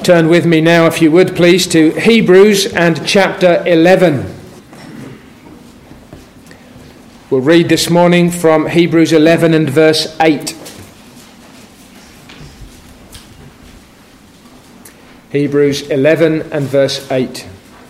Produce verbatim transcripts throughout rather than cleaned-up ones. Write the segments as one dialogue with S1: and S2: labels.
S1: Turn with me now, if you would please, to Hebrews and chapter eleven. We'll read this morning from Hebrews eleven and verse eight. Hebrews eleven and verse eight.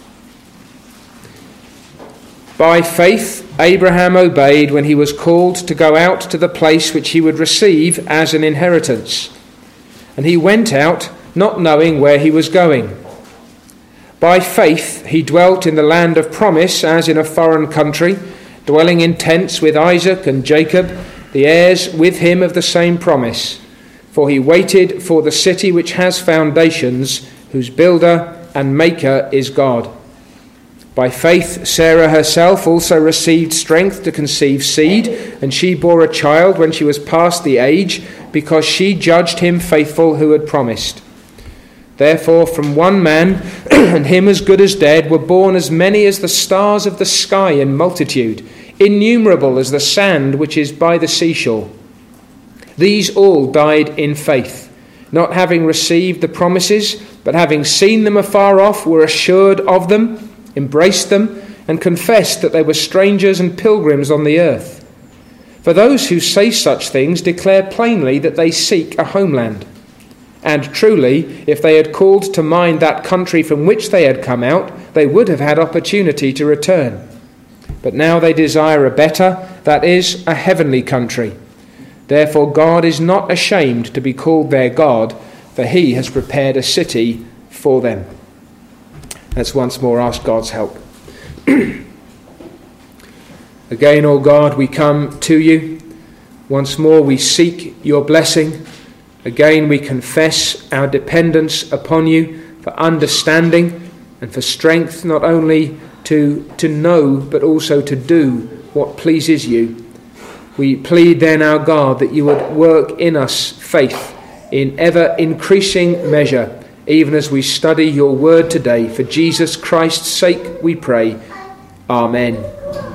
S1: By faith Abraham obeyed when he was called to go out to the place which he would receive as an inheritance. And he went out, not knowing where he was going. By faith he dwelt in the land of promise as in a foreign country, dwelling in tents with Isaac and Jacob, the heirs with him of the same promise. For he waited for the city which has foundations, whose builder and maker is God. By faith Sarah herself also received strength to conceive seed, and she bore a child when she was past the age, because she judged him faithful who had promised. Therefore from one man, and him as good as dead, were born as many as the stars of the sky in multitude, innumerable as the sand which is by the seashore. These all died in faith, not having received the promises, but having seen them afar off, were assured of them, embraced them, and confessed that they were strangers and pilgrims on the earth. For those who say such things declare plainly that they seek a homeland. And truly, if they had called to mind that country from which they had come out, they would have had opportunity to return. But now they desire a better, that is, a heavenly country. Therefore God is not ashamed to be called their God, for he has prepared a city for them. Let's once more ask God's help. Again, O God, we come to you. Once more we seek your blessing. Again we confess our dependence upon you for understanding and for strength, not only to, to know but also to do what pleases you. We plead then, our God, that you would work in us faith in ever increasing measure, even as we study your word today. For Jesus Christ's sake we pray. Amen.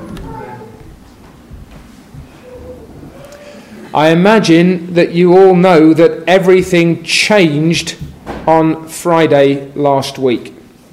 S1: I imagine that you all know that everything changed on Friday last week.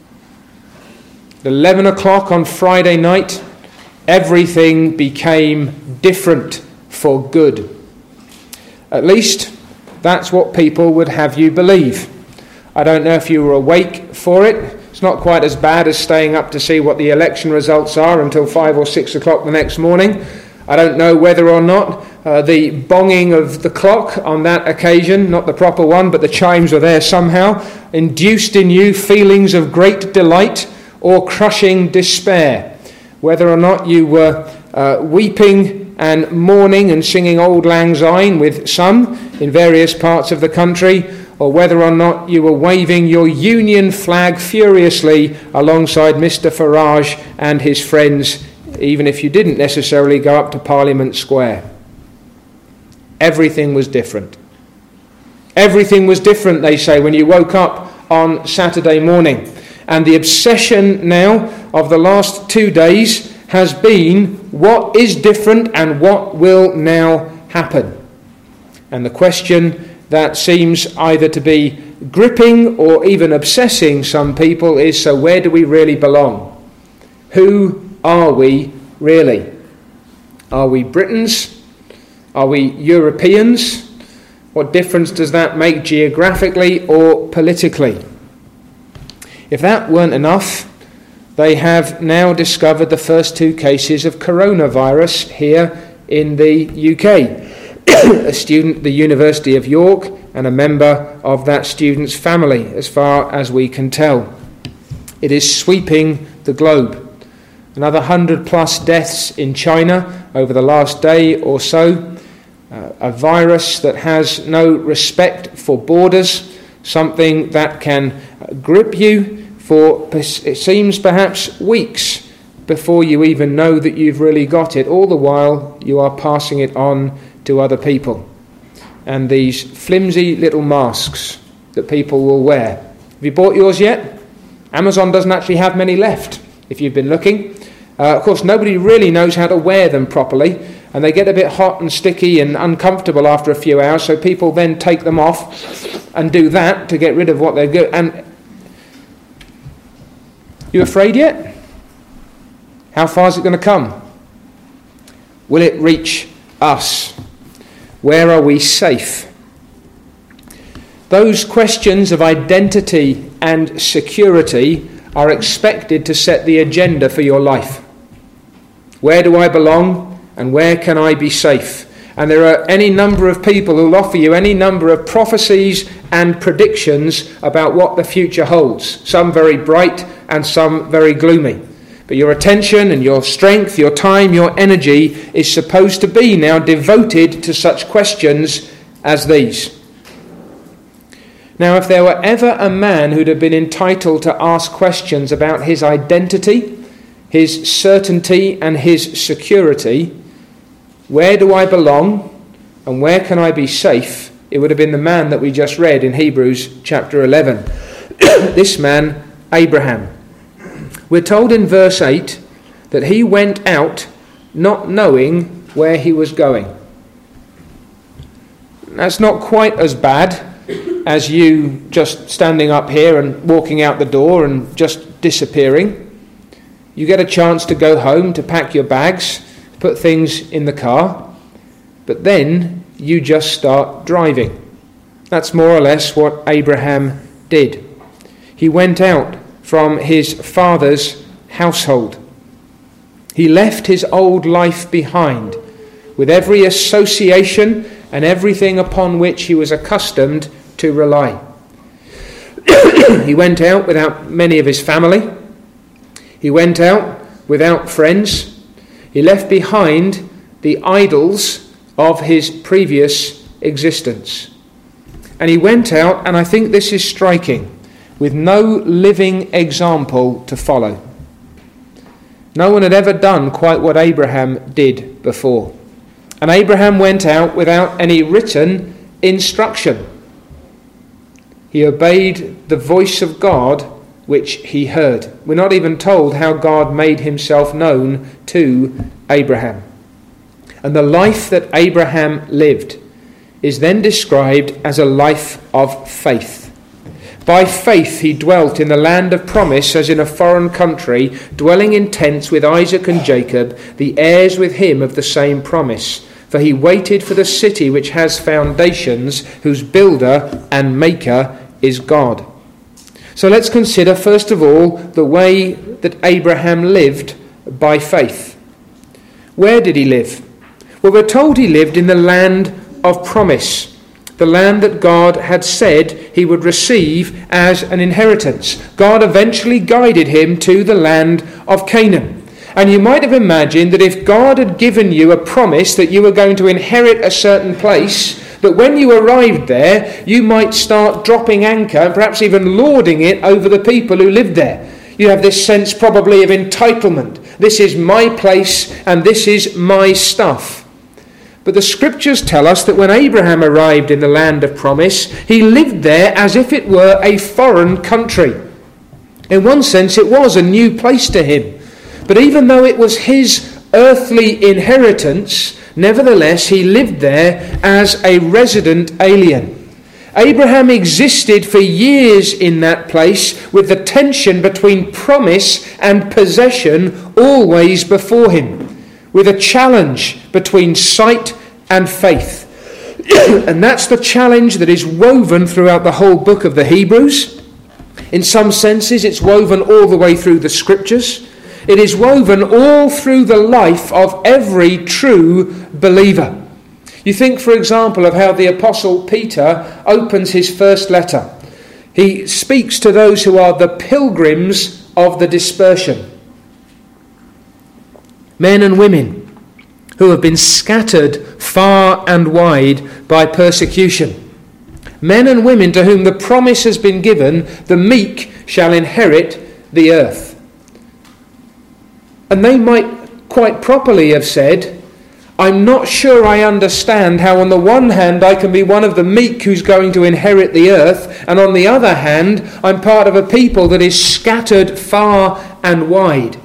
S1: At eleven o'clock on Friday night, everything became different for good. At least that's what people would have you believe. I don't know if you were awake for it. It's not quite as bad as staying up to see what the election results are until five or six o'clock the next morning. I don't know whether or not uh, the bonging of the clock on that occasion, not the proper one, but the chimes were there somehow, induced in you feelings of great delight or crushing despair. Whether or not you were uh, weeping and mourning and singing Auld Lang Syne with some in various parts of the country, or whether or not you were waving your union flag furiously alongside Mister Farage and his friends, even if you didn't necessarily go up to Parliament Square. Everything was different. Everything was different, they say, when you woke up on Saturday morning. And the obsession now of the last two days has been what is different and what will now happen. And the question that seems either to be gripping or even obsessing some people is, so where do we really belong? Who are we really? Are we Britons? Are we Europeans? What difference does that make geographically or politically? If that weren't enough, they have now discovered the first two cases of coronavirus here in the U K. A student at the University of York and a member of that student's family, as far as we can tell. It is sweeping the globe. Another hundred plus deaths in China over the last day or so. Uh, a virus that has no respect for borders, something that can grip you for, it seems, perhaps weeks before you even know that you've really got it. All the while you are passing it on to other people. And these flimsy little masks that people will wear. Have you bought yours yet? Amazon doesn't actually have many left, if you've been looking. Uh, of course, nobody really knows how to wear them properly, and they get a bit hot and sticky and uncomfortable after a few hours, so people then take them off and do that to get rid of what they're good. And you afraid yet? How far is it going to come? Will it reach us? Where are we safe? Those questions of identity and security are expected to set the agenda for your life. Where do I belong and where can I be safe? And there are any number of people who will offer you any number of prophecies and predictions about what the future holds. Some very bright and some very gloomy. But your attention and your strength, your time, your energy is supposed to be now devoted to such questions as these. Now, if there were ever a man who'd have been entitled to ask questions about his identity, his certainty and his security, where do I belong and where can I be safe, it would have been the man that we just read in Hebrews chapter eleven. This man, Abraham. We're told in verse eight that he went out not knowing where he was going. That's not quite as bad as you just standing up here and walking out the door and just disappearing. You get a chance to go home, to pack your bags, put things in the car, but then you just start driving. That's more or less what Abraham did. He went out from his father's household. He left his old life behind, with every association and everything upon which he was accustomed to rely. He went out without many of his family. He went out without friends. He left behind the idols of his previous existence. And he went out, and I think this is striking, with no living example to follow. No one had ever done quite what Abraham did before. And Abraham went out without any written instruction. He obeyed the voice of God which he heard. We're not even told how God made himself known to Abraham. And the life that Abraham lived is then described as a life of faith. By faith he dwelt in the land of promise as in a foreign country, dwelling in tents with Isaac and Jacob, the heirs with him of the same promise. For he waited for the city which has foundations, whose builder and maker is God. So let's consider first of all the way that Abraham lived by faith. Where did he live? Well, we're told he lived in the land of promise, the land that God had said he would receive as an inheritance. God eventually guided him to the land of Canaan. And you might have imagined that if God had given you a promise that you were going to inherit a certain place, that when you arrived there, you might start dropping anchor and perhaps even lording it over the people who lived there. You have this sense probably of entitlement. This is my place and this is my stuff. But the scriptures tell us that when Abraham arrived in the land of promise, he lived there as if it were a foreign country. In one sense, it was a new place to him. But even though it was his earthly inheritance, nevertheless, he lived there as a resident alien. Abraham existed for years in that place with the tension between promise and possession always before him, with a challenge between sight and faith. And that's the challenge that is woven throughout the whole book of the Hebrews. In some senses, it's woven all the way through the scriptures. It is woven all through the life of every true believer. You think, for example, of how the Apostle Peter opens his first letter. He speaks to those who are the pilgrims of the dispersion. Men and women who have been scattered far and wide by persecution. Men and women to whom the promise has been given, the meek shall inherit the earth. And they might quite properly have said, I'm not sure I understand how on the one hand I can be one of the meek who's going to inherit the earth, and on the other hand I'm part of a people that is scattered far and wide.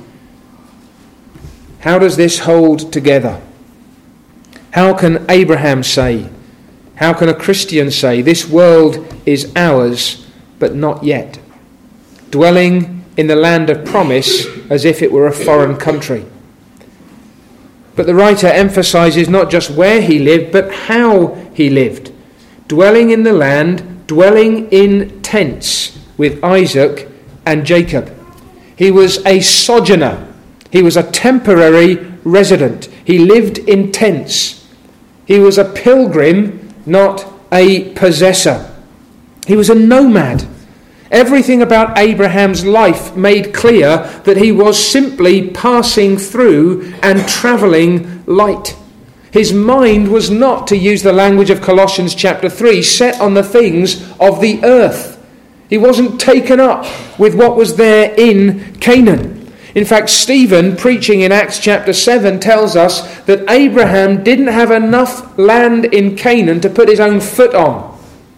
S1: How does this hold together? How can Abraham say, How can a Christian say, this world is ours, but not yet? Dwelling in the land of promise as if it were a foreign country. But the writer emphasizes not just where he lived, but how he lived. Dwelling in the land, dwelling in tents with Isaac and Jacob. He was a sojourner. He was a temporary resident. He lived in tents. He was a pilgrim, not a possessor. He was a nomad. Everything about Abraham's life made clear that he was simply passing through and travelling light. His mind was not, to use the language of Colossians chapter three, set on the things of the earth. He wasn't taken up with what was there in Canaan. In fact, Stephen, preaching in Acts chapter seven, tells us that Abraham didn't have enough land in Canaan to put his own foot on.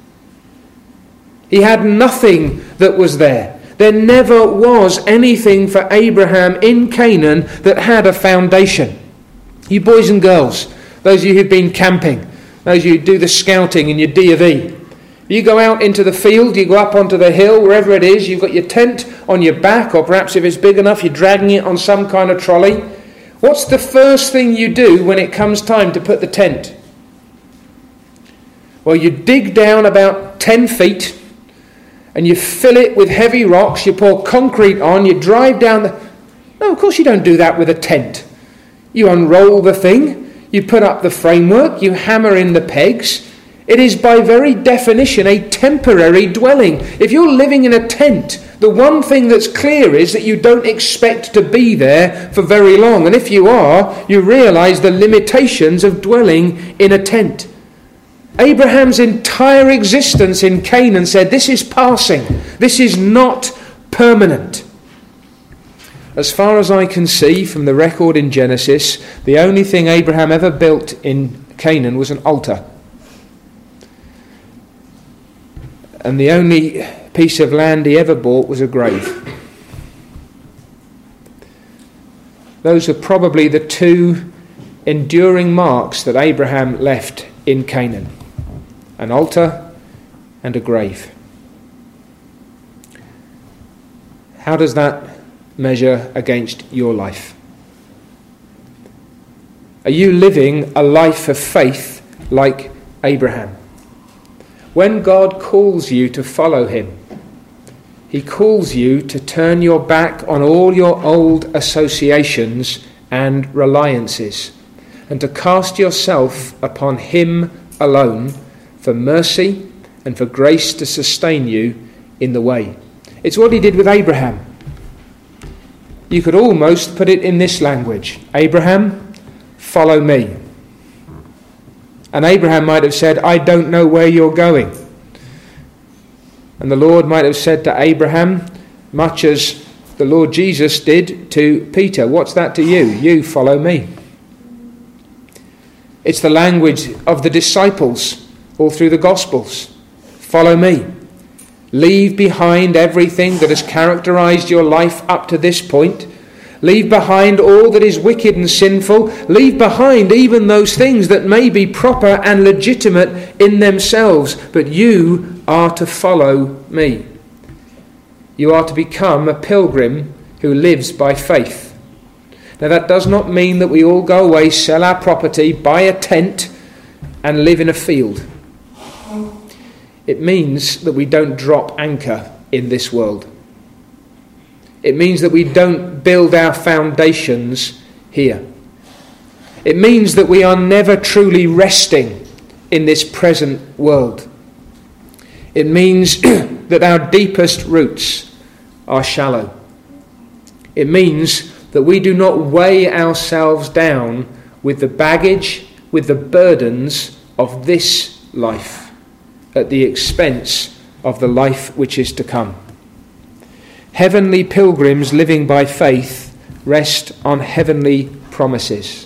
S1: He had nothing that was there. There never was anything for Abraham in Canaan that had a foundation. You boys and girls, those of you who've been camping, those of you who do the scouting in your D of E, you go out into the field, you go up onto the hill, wherever it is, you've got your tent on your back, or perhaps if it's big enough, you're dragging it on some kind of trolley. What's the first thing you do when it comes time to put the tent? Well, you dig down about ten feet, and you fill it with heavy rocks, you pour concrete on, you drive down the... No, of course you don't do that with a tent. You unroll the thing, you put up the framework, you hammer in the pegs. It is by very definition a temporary dwelling. If you're living in a tent, the one thing that's clear is that you don't expect to be there for very long. And if you are, you realise the limitations of dwelling in a tent. Abraham's entire existence in Canaan said, this is passing. This is not permanent. As far as I can see from the record in Genesis, the only thing Abraham ever built in Canaan was an altar. And the only piece of land he ever bought was a grave. Those are probably the two enduring marks that Abraham left in Canaan. An altar and a grave. How does that measure against your life? Are you living a life of faith like Abraham? When God calls you to follow him, he calls you to turn your back on all your old associations and reliances, and to cast yourself upon him alone for mercy and for grace to sustain you in the way. It's what he did with Abraham. You could almost put it in this language: Abraham, follow me. And Abraham might have said, I don't know where you're going. And the Lord might have said to Abraham, much as the Lord Jesus did to Peter, what's that to you? You follow me. It's the language of the disciples all through the Gospels. Follow me. Leave behind everything that has characterized your life up to this point. Leave behind all that is wicked and sinful. Leave behind even those things that may be proper and legitimate in themselves. But you are to follow me. You are to become a pilgrim who lives by faith. Now that does not mean that we all go away, sell our property, buy a tent and live in a field. It means that we don't drop anchor in this world. It means that we don't build our foundations here. It means that we are never truly resting in this present world. It means that our deepest roots are shallow. It means that we do not weigh ourselves down with the baggage, with the burdens of this life at the expense of the life which is to come. Heavenly pilgrims living by faith rest on heavenly promises.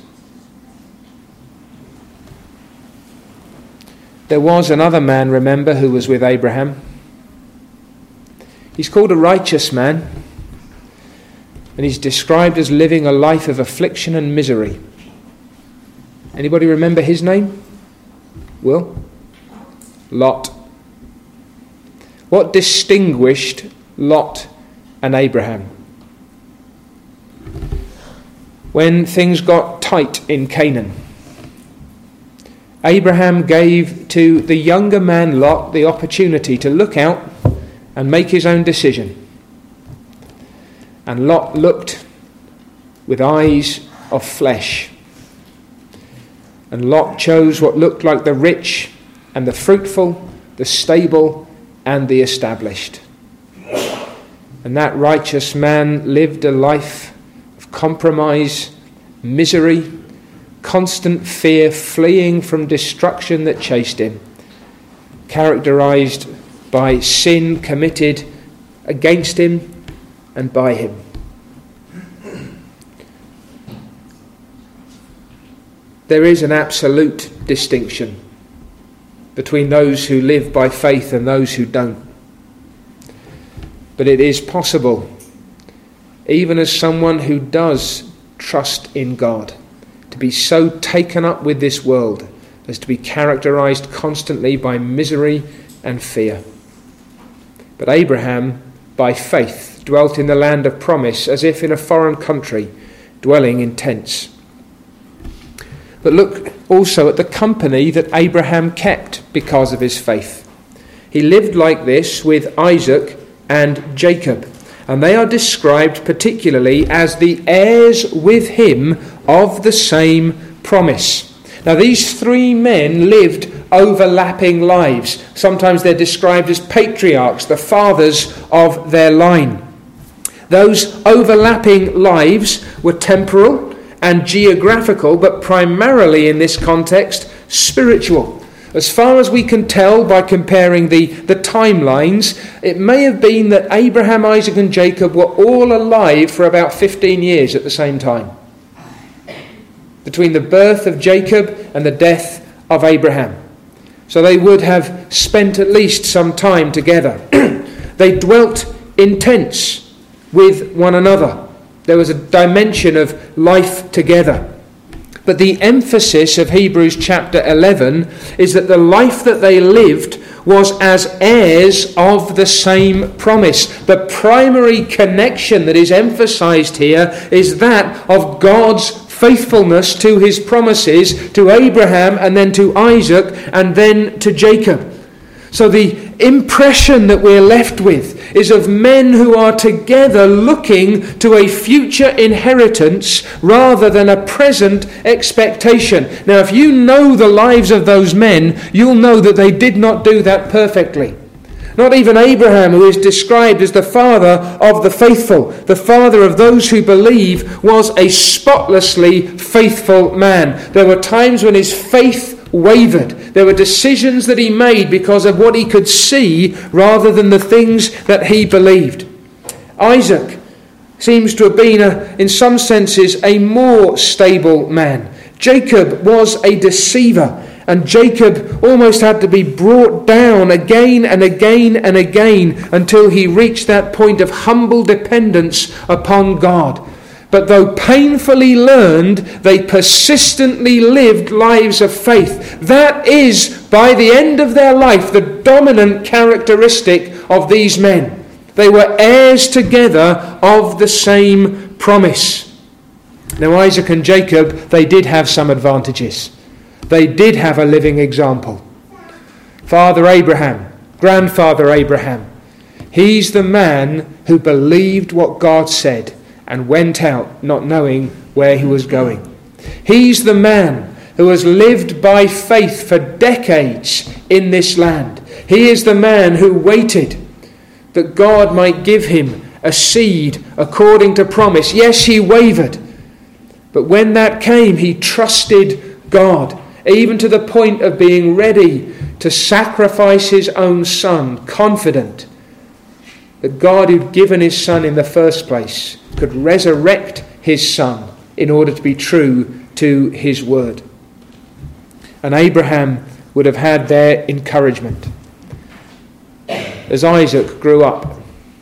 S1: There was another man, remember, who was with Abraham. He's called a righteous man, and he's described as living a life of affliction and misery. Anybody remember his name? Will? Lot. What distinguished Lot and Abraham? When things got tight in Canaan, Abraham gave to the younger man Lot the opportunity to look out and make his own decision. And Lot looked with eyes of flesh. And Lot chose what looked like the rich and the fruitful, the stable and the established. And that righteous man lived a life of compromise, misery, constant fear, fleeing from destruction that chased him, characterized by sin committed against him and by him. There is an absolute distinction between those who live by faith and those who don't. But it is possible, even as someone who does trust in God, to be so taken up with this world as to be characterized constantly by misery and fear. But Abraham, by faith, dwelt in the land of promise as if in a foreign country, dwelling in tents. But look also at the company that Abraham kept because of his faith. He lived like this with Isaac and Jacob, and they are described particularly as the heirs with him of the same promise. Now, these three men lived overlapping lives. Sometimes they're described as patriarchs, the fathers of their line. Those overlapping lives were temporal and geographical, but primarily in this context, spiritual. As far as we can tell by comparing the, the timelines, it may have been that Abraham, Isaac and Jacob were all alive for about fifteen years at the same time, between the birth of Jacob and the death of Abraham. So they would have spent at least some time together. They dwelt in tents with one another. There was a dimension of life together. But the emphasis of Hebrews chapter eleven is that the life that they lived was as heirs of the same promise. The primary connection that is emphasized here is that of God's faithfulness to his promises to Abraham and then to Isaac and then to Jacob. So the impression that we're left with is of men who are together looking to a future inheritance rather than a present expectation. Now, if you know the lives of those men, you'll know that they did not do that perfectly. Not even Abraham, who is described as the father of the faithful, the father of those who believe, was a spotlessly faithful man. There were times when his faith wavered. There were decisions that he made because of what he could see rather than the things that he believed. Isaac seems to have been, a, in some senses, a more stable man. Jacob was a deceiver, and Jacob almost had to be brought down again and again and again until he reached that point of humble dependence upon God. But though painfully learned, they persistently lived lives of faith. That is, by the end of their life, the dominant characteristic of these men. They were heirs together of the same promise. Now, Isaac and Jacob, they did have some advantages. They did have a living example. Father Abraham, grandfather Abraham, he's the man who believed what God said and went out not knowing where he was going. He's the man who has lived by faith for decades in this land. He is the man who waited that God might give him a seed according to promise. Yes, he wavered, but when that came, he trusted God, even to the point of being ready to sacrifice his own son, confident that God, who'd given his son in the first place, could resurrect his son in order to be true to his word. And Abraham would have had their encouragement as Isaac grew up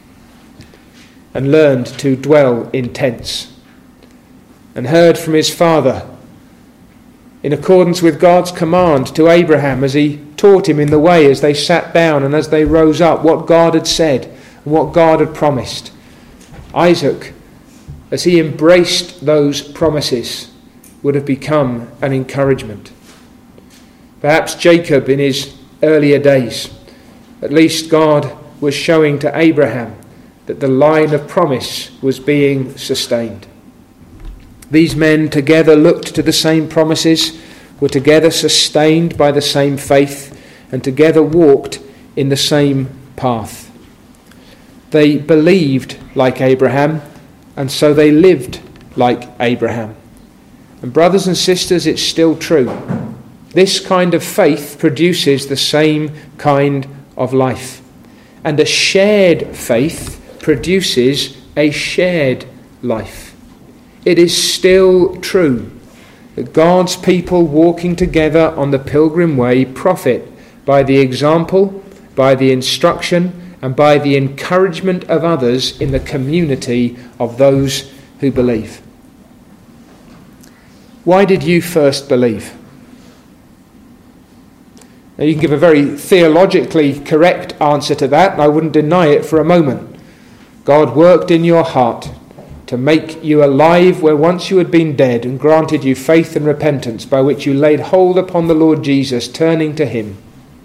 S1: and learned to dwell in tents and heard from his father in accordance with God's command to Abraham as he taught him in the way as they sat down and as they rose up what God had said and what God had promised. Isaac, as he embraced those promises, would have become an encouragement. Perhaps Jacob in his earlier days, at least God was showing to Abraham that the line of promise was being sustained. These men together looked to the same promises, were together sustained by the same faith, and together walked in the same path. They believed like Abraham, and so they lived like Abraham. And brothers and sisters, it's still true. This kind of faith produces the same kind of life. And a shared faith produces a shared life. It is still true that God's people walking together on the pilgrim way profit by the example, by the instruction, and by the encouragement of others in the community of those who believe. Why did you first believe? Now, you can give a very theologically correct answer to that, and I wouldn't deny it for a moment. God worked in your heart to make you alive where once you had been dead, and granted you faith and repentance by which you laid hold upon the Lord Jesus, turning to him.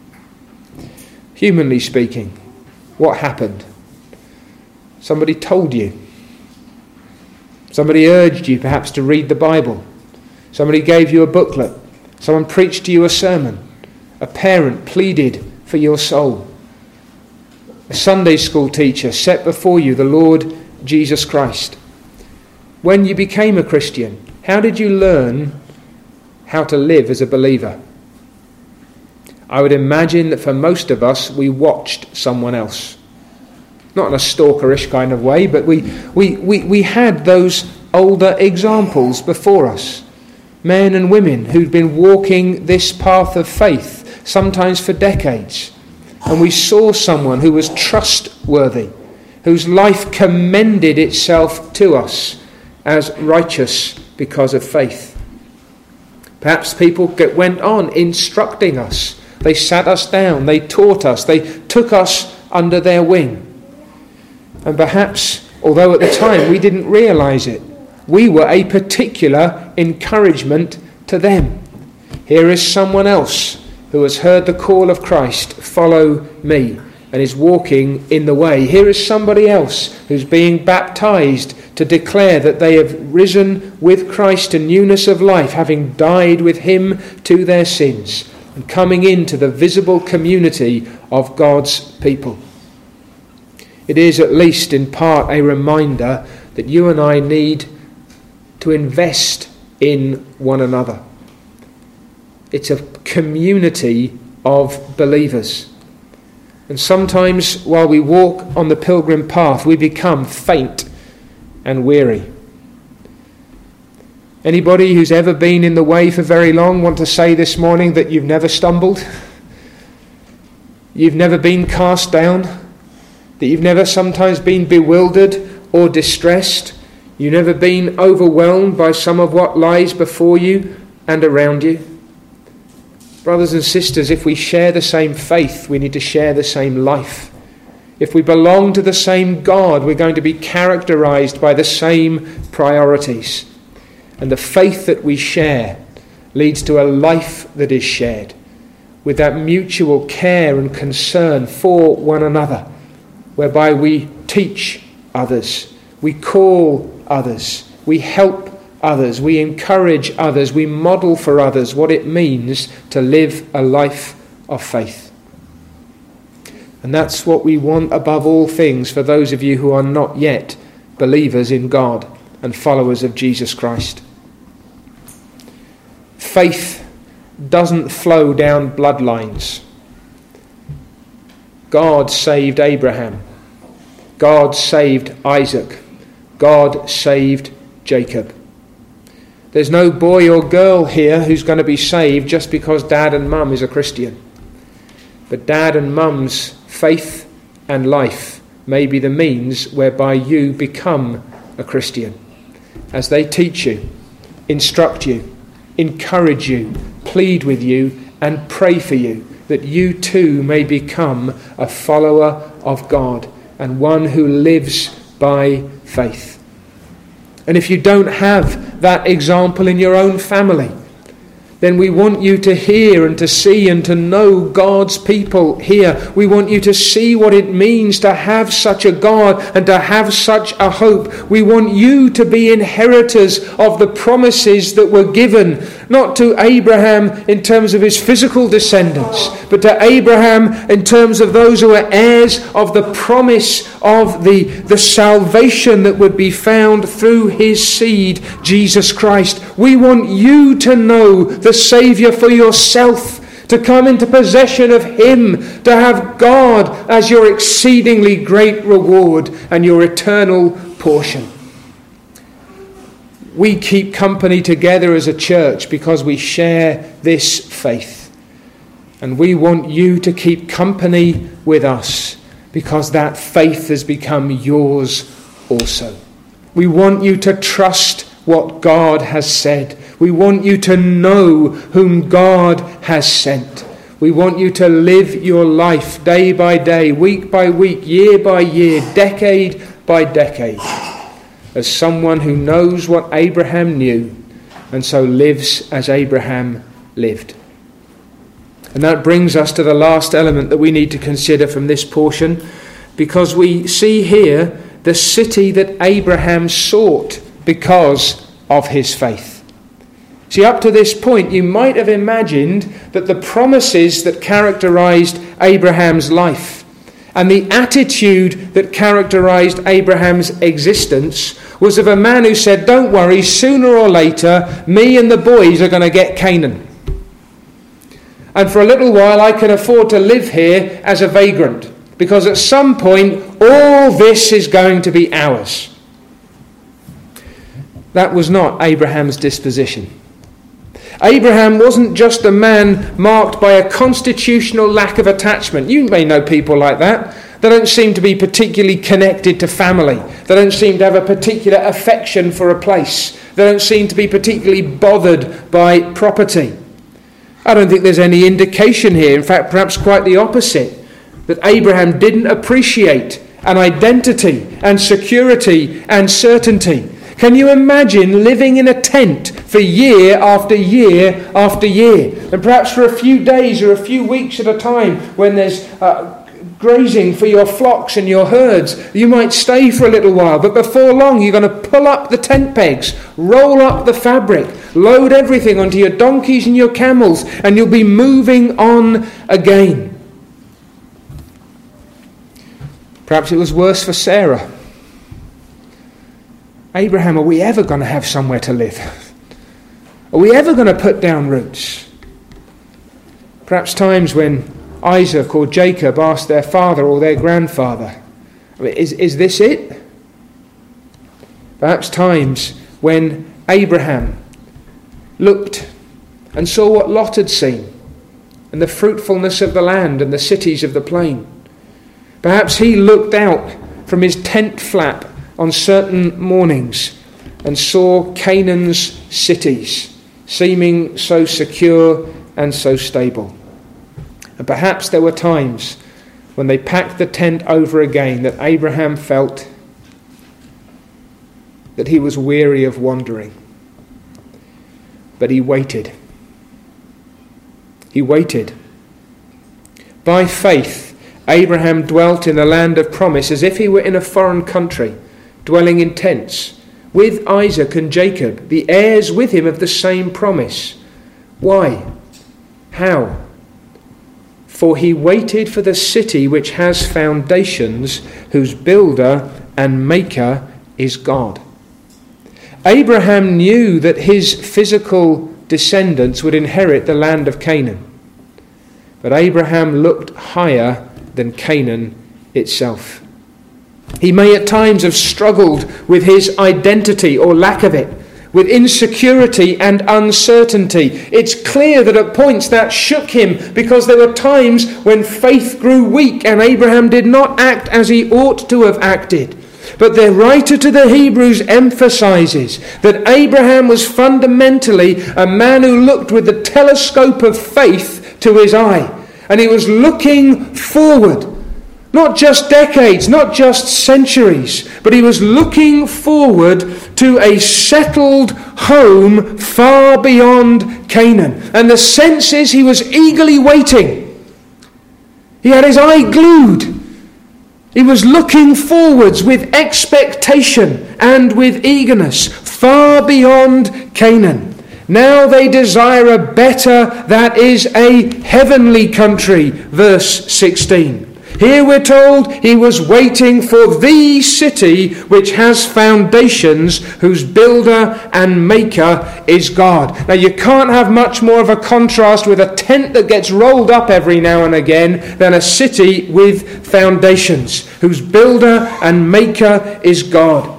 S1: Humanly speaking, what happened? Somebody told you. Somebody urged you perhaps to read the Bible. Somebody gave you a booklet. Someone preached to you a sermon. A parent pleaded for your soul. A Sunday school teacher set before you the Lord Jesus Christ. When you became a Christian, how did you learn how to live as a believer? I would imagine that for most of us, we watched someone else. Not in a stalkerish kind of way, but we, we, we, we had those older examples before us. Men and women who'd been walking this path of faith, sometimes for decades. And we saw someone who was trustworthy, whose life commended itself to us as righteous because of faith. Perhaps people get, went on instructing us. They sat us down, they taught us, they took us under their wing. And perhaps, although at the time we didn't realise it, we were a particular encouragement to them. Here is someone else who has heard the call of Christ, follow me, and is walking in the way. Here is somebody else who's being baptized to declare that they have risen with Christ to newness of life, having died with him to their sins, and coming into the visible community of God's people. It is at least in part a reminder that you and I need to invest in one another. It's a community of believers. And sometimes while we walk on the pilgrim path, we become faint and weary. Anybody who's ever been in the way for very long want to say this morning that you've never stumbled? You've never been cast down? That you've never sometimes been bewildered or distressed? You've never been overwhelmed by some of what lies before you and around you? Brothers and sisters, if we share the same faith, we need to share the same life. If we belong to the same God, we're going to be characterized by the same priorities. And the faith that we share leads to a life that is shared, with that mutual care and concern for one another, whereby we teach others, we call others, we help others, we encourage others, we model for others what it means to live a life of faith. And that's what we want above all things for those of you who are not yet believers in God and followers of Jesus Christ. Faith doesn't flow down bloodlines. God saved Abraham. God saved Isaac. God saved Jacob. There's no boy or girl here who's going to be saved just because dad and mum is a Christian. But dad and mum's faith and life may be the means whereby you become a Christian, as they teach you, instruct you, encourage you, plead with you, and pray for you that you too may become a follower of God and one who lives by faith. And if you don't have that example in your own family, then we want you to hear and to see and to know God's people here. We want you to see what it means to have such a God and to have such a hope. We want you to be inheritors of the promises that were given, not to Abraham in terms of his physical descendants, but to Abraham in terms of those who are heirs of the promise of the, the salvation that would be found through his seed, Jesus Christ. We want you to know the Saviour for yourself, to come into possession of him, to have God as your exceedingly great reward and your eternal portion. We keep company together as a church because we share this faith. And we want you to keep company with us because that faith has become yours also. We want you to trust what God has said. We want you to know whom God has sent. We want you to live your life day by day, week by week, year by year, decade by decade, as someone who knows what Abraham knew and so lives as Abraham lived. And that brings us to the last element that we need to consider from this portion, because we see here the city that Abraham sought because of his faith. See, up to this point, you might have imagined that the promises that characterized Abraham's life and the attitude that characterized Abraham's existence was of a man who said, don't worry, sooner or later, me and the boys are going to get Canaan. And for a little while, I can afford to live here as a vagrant, because at some point, all this is going to be ours. That was not Abraham's disposition. Abraham wasn't just a man marked by a constitutional lack of attachment. You may know people like that. They don't seem to be particularly connected to family. They don't seem to have a particular affection for a place. They don't seem to be particularly bothered by property. I don't think there's any indication here, in fact perhaps quite the opposite, that Abraham didn't appreciate an identity and security and certainty. Can you imagine living in a tent for year after year after year? And perhaps for a few days or a few weeks at a time, when there's uh, grazing for your flocks and your herds, you might stay for a little while. But before long, you're going to pull up the tent pegs, roll up the fabric, load everything onto your donkeys and your camels, and you'll be moving on again. Perhaps it was worse for Sarah. Abraham, are we ever going to have somewhere to live? Are we ever going to put down roots? Perhaps times when Isaac or Jacob asked their father or their grandfather, I mean, is, is this it? Perhaps times when Abraham looked and saw what Lot had seen and the fruitfulness of the land and the cities of the plain. Perhaps he looked out from his tent flap on certain mornings and saw Canaan's cities seeming so secure and so stable. And perhaps there were times when they packed the tent over again that Abraham felt that he was weary of wandering. But he waited. He waited. By faith, Abraham dwelt in the land of promise as if he were in a foreign country, dwelling in tents, with Isaac and Jacob, the heirs with him of the same promise. Why? How? For he waited for the city which has foundations, whose builder and maker is God. Abraham knew that his physical descendants would inherit the land of Canaan. But Abraham looked higher than Canaan itself. He may at times have struggled with his identity or lack of it, with insecurity and uncertainty. It's clear that at points that shook him, because there were times when faith grew weak and Abraham did not act as he ought to have acted. But the writer to the Hebrews emphasizes that Abraham was fundamentally a man who looked with the telescope of faith to his eye. And he was looking forward. Not just decades, not just centuries, but he was looking forward to a settled home far beyond Canaan. And the sense is he was eagerly waiting. He had his eye glued. He was looking forwards with expectation and with eagerness, far beyond Canaan. Now they desire a better, that is a heavenly country, verse sixteen. Here we're told he was waiting for the city which has foundations, whose builder and maker is God. Now you can't have much more of a contrast with a tent that gets rolled up every now and again than a city with foundations, whose builder and maker is God.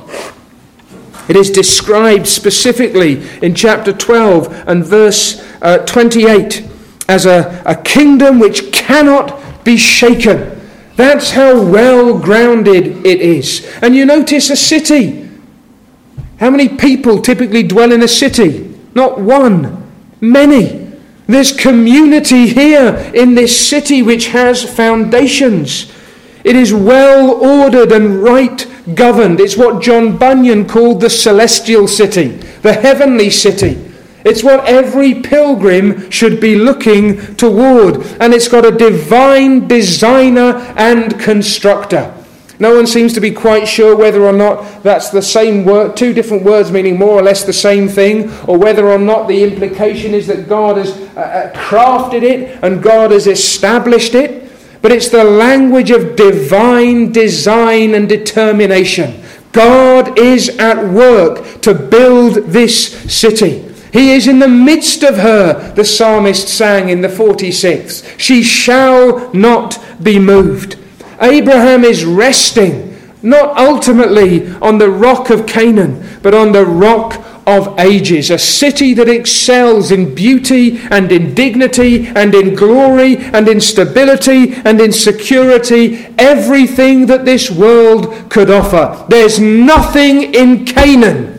S1: It is described specifically in chapter twelve and verse uh, twenty-eight as a, a kingdom which cannot be shaken. That's how well grounded it is. And you notice a city. How many people typically dwell in a city? Not one, many. There's community here in this city which has foundations. It is well ordered and right governed. It's what John Bunyan called the celestial city, the heavenly city. It's what every pilgrim should be looking toward. And it's got a divine designer and constructor. No one seems to be quite sure whether or not that's the same word, two different words meaning more or less the same thing, or whether or not the implication is that God has uh, crafted it and God has established it. But it's the language of divine design and determination. God is at work to build this city. He is in the midst of her, the psalmist sang in the forty-sixth. She shall not be moved. Abraham is resting, not ultimately on the rock of Canaan, but on the rock of ages. A city that excels in beauty and in dignity and in glory and in stability and in security. Everything that this world could offer. There's nothing in Canaan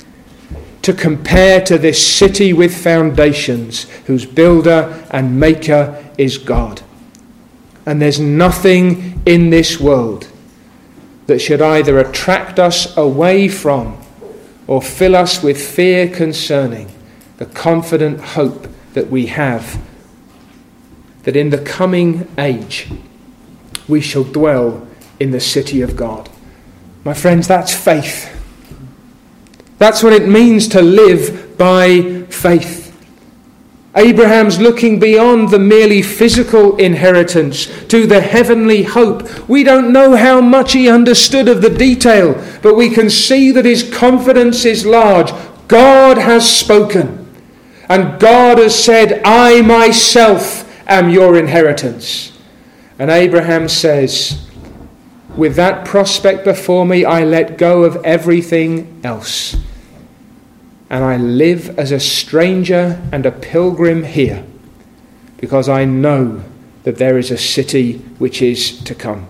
S1: to compare to this city with foundations, whose builder and maker is God. And there's nothing in this world that should either attract us away from or fill us with fear concerning the confident hope that we have that in the coming age we shall dwell in the city of God. My friends, that's faith. That's what it means to live by faith. Abraham's looking beyond the merely physical inheritance to the heavenly hope. We don't know how much he understood of the detail, but we can see that his confidence is large. God has spoken, and God has said, I myself am your inheritance. And Abraham says, with that prospect before me, I let go of everything else. And I live as a stranger and a pilgrim here, because I know that there is a city which is to come.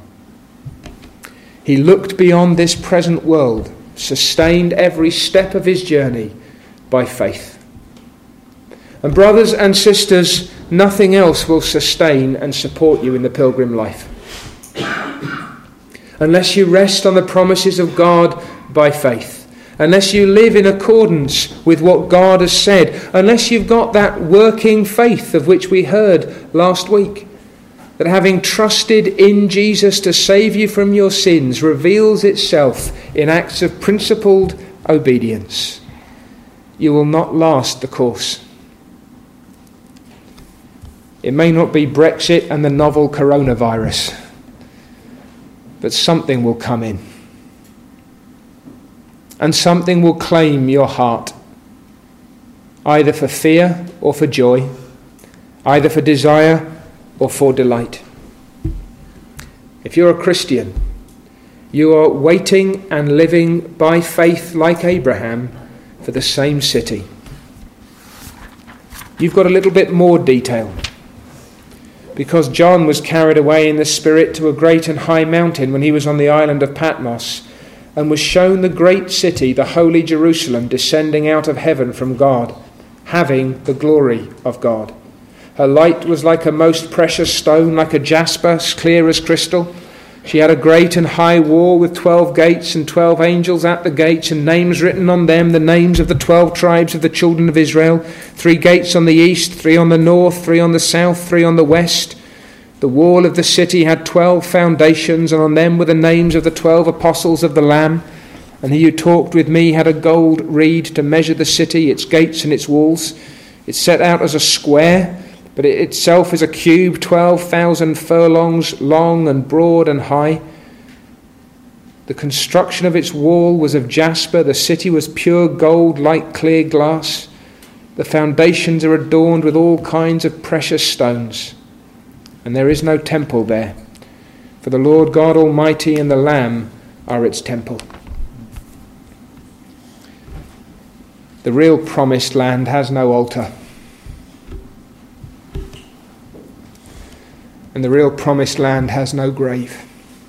S1: He looked beyond this present world, sustained every step of his journey by faith. And brothers and sisters, nothing else will sustain and support you in the pilgrim life. Unless you rest on the promises of God by faith. Unless you live in accordance with what God has said, unless you've got that working faith of which we heard last week, that having trusted in Jesus to save you from your sins reveals itself in acts of principled obedience, you will not last the course. It may not be Brexit and the novel coronavirus, but something will come in. And something will claim your heart, either for fear or for joy, either for desire or for delight. If you're a Christian, you are waiting and living by faith like Abraham for the same city. You've got a little bit more detail, because John was carried away in the Spirit to a great and high mountain when he was on the island of Patmos, and was shown the great city, the holy Jerusalem, descending out of heaven from God, having the glory of God. Her light was like a most precious stone, like a jasper, clear as crystal. She had a great and high wall with twelve gates and twelve angels at the gates, and names written on them, the names of the twelve tribes of the children of Israel. Three gates on the east, three on the north, three on the south, three on the west. The wall of the city had twelve foundations, and on them were the names of the twelve apostles of the Lamb. And he who talked with me had a gold reed to measure the city, its gates and its walls. It's set out as a square, but it itself is a cube, twelve thousand furlongs long and broad and high. The construction of its wall was of jasper. The city was pure gold, like clear glass. The foundations are adorned with all kinds of precious stones. And there is no temple there, for the Lord God Almighty and the Lamb are its temple. The real promised land has no altar. And the real promised land has no grave.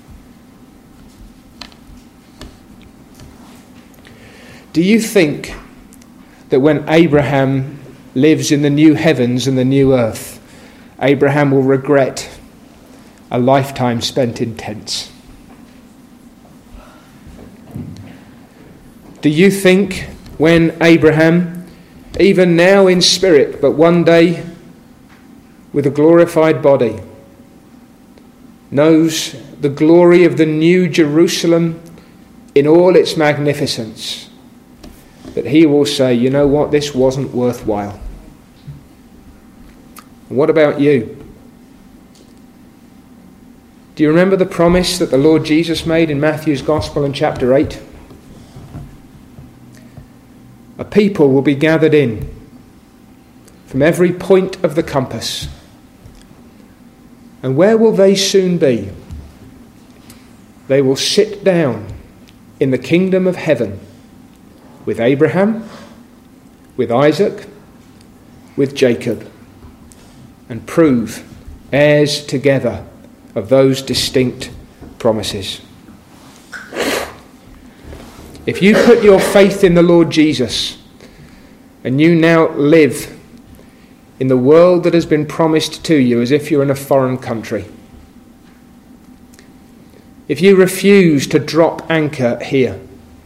S1: Do you think that when Abraham lives in the new heavens and the new earth, Abraham will regret a lifetime spent in tents? Do you think when Abraham, even now in spirit, but one day with a glorified body, knows the glory of the new Jerusalem in all its magnificence, that he will say, you know what, this wasn't worthwhile? What about you? Do you remember the promise that the Lord Jesus made in Matthew's Gospel in chapter eight? A people will be gathered in from every point of the compass. And where will they soon be? They will sit down in the kingdom of heaven with Abraham, with Isaac, with Jacob, and prove heirs together of those distinct promises. If you put your faith in the Lord Jesus and you now live in the world that has been promised to you as if you're in a foreign country, if you refuse to drop anchor here,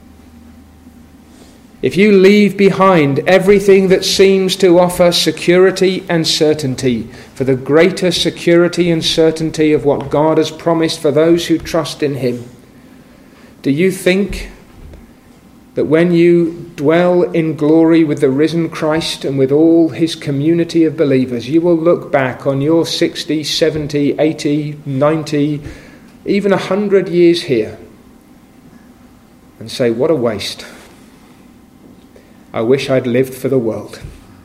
S1: if you leave behind everything that seems to offer security and certainty for the greater security and certainty of what God has promised for those who trust in him, do you think that when you dwell in glory with the risen Christ and with all his community of believers, you will look back on your sixty, seventy, eighty, ninety, even a hundred years here and say, what a waste. I wish I'd lived for the world.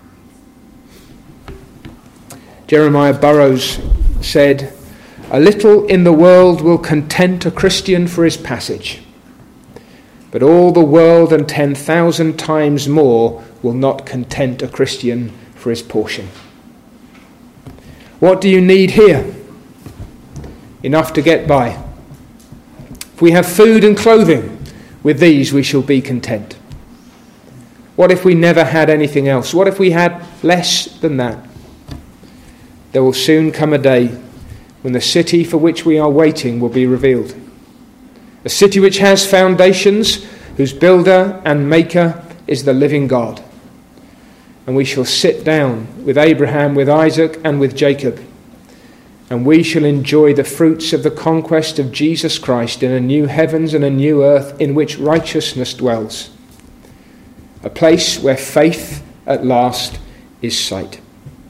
S1: Jeremiah Burroughs said, a little in the world will content a Christian for his passage, but all the world and ten thousand times more will not content a Christian for his portion. What do you need here? Enough to get by. If we have food and clothing, with these we shall be content. What if we never had anything else? What if we had less than that? There will soon come a day when the city for which we are waiting will be revealed. A city which has foundations, whose builder and maker is the living God. And we shall sit down with Abraham, with Isaac, and with Jacob. And we shall enjoy the fruits of the conquest of Jesus Christ in a new heavens and a new earth in which righteousness dwells. A place where faith at last is sight.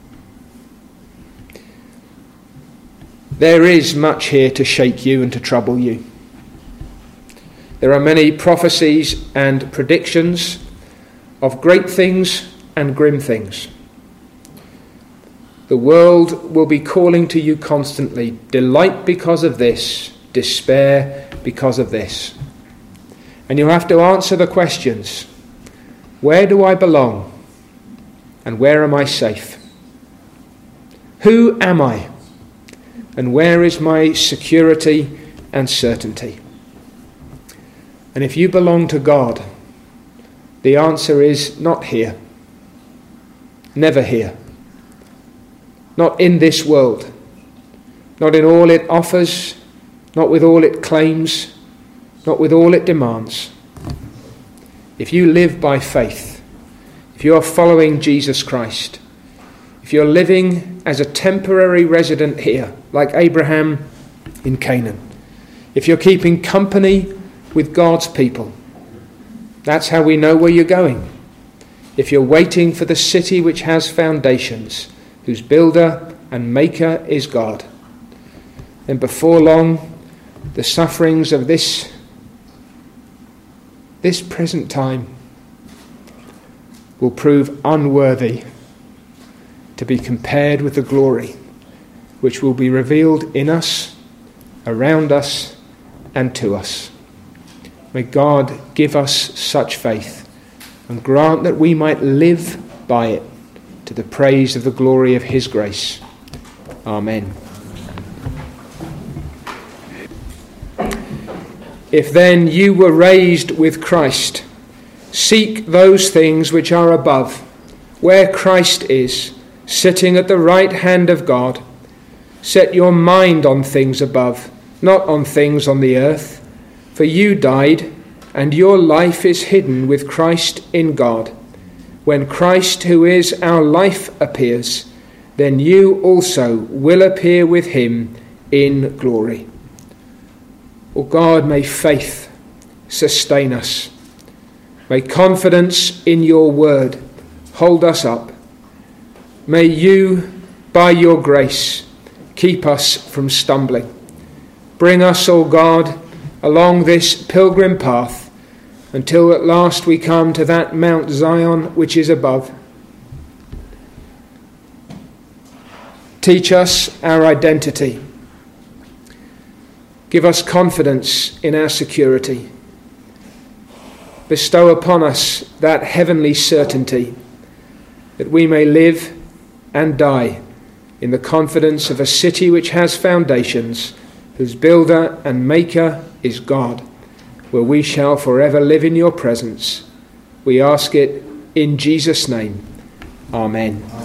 S1: There is much here to shake you and to trouble you. There are many prophecies and predictions of great things and grim things. The world will be calling to you constantly, delight because of this, despair because of this. And you'll have to answer the questions. Where do I belong? And where am I safe? Who am I? And where is my security and certainty? And if you belong to God, the answer is not here. Never here. not in this world, not in all it offers, not with all it claims, not with all it demands. If you live by faith, if you are following Jesus Christ, if you're living as a temporary resident here, like Abraham in Canaan, if you're keeping company with God's people, that's how we know where you're going. If you're waiting for the city which has foundations, whose builder and maker is God, then before long, the sufferings of this, this present time will prove unworthy to be compared with the glory which will be revealed in us, around us, and to us. May God give us such faith and grant that we might live by it to the praise of the glory of his grace. Amen. If then you were raised with Christ, seek those things which are above, where Christ is, sitting at the right hand of God. Set your mind on things above, not on things on the earth. For you died, and your life is hidden with Christ in God. When Christ, who is our life, appears, then you also will appear with him in glory. O God, may faith sustain us. May confidence in your word hold us up. May you, by your grace, keep us from stumbling. Bring us, O God, along this pilgrim path until at last we come to that Mount Zion which is above. Teach us our identity. Give us confidence in our security. Bestow upon us that heavenly certainty that we may live and die in the confidence of a city which has foundations, whose builder and maker is God, where we shall forever live in your presence. We ask it in Jesus' name. Amen.